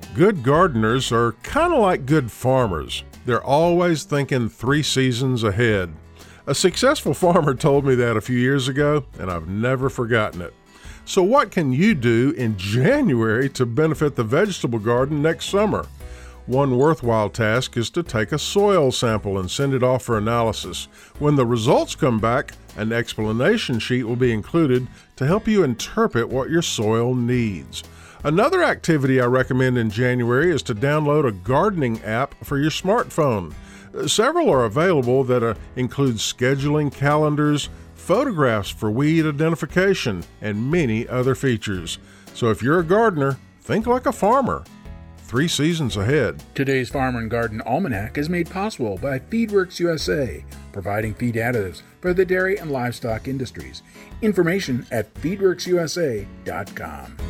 Good gardeners are kind of like good farmers. They're always thinking 3 seasons ahead. A successful farmer told me that a few years ago, and I've never forgotten it. So what can you do in January to benefit the vegetable garden next summer? One worthwhile task is to take a soil sample and send it off for analysis. When the results come back, an explanation sheet will be included to help you interpret what your soil needs. Another activity I recommend in January is to download a gardening app for your smartphone. Several are available that include scheduling calendars, photographs for weed identification, and many other features. So if you're a gardener, think like a farmer. 3 seasons ahead. Today's Farm and Garden Almanac is made possible by FeedWorks USA, providing feed additives for the dairy and livestock industries. Information at feedworksusa.com.